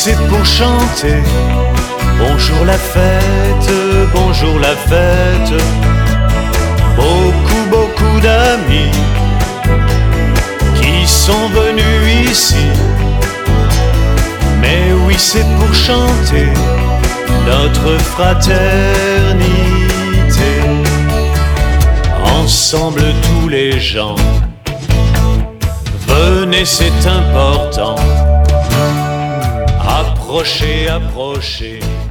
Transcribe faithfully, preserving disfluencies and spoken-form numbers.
c'est pour chanter. Bonjour la fête, bonjour la fête. Beaucoup, beaucoup d'amis qui sont venus ici. Mais oui, c'est pour chanter notre fraternité. Ensemble tous les gens, venez, c'est important. Approchez, approchez.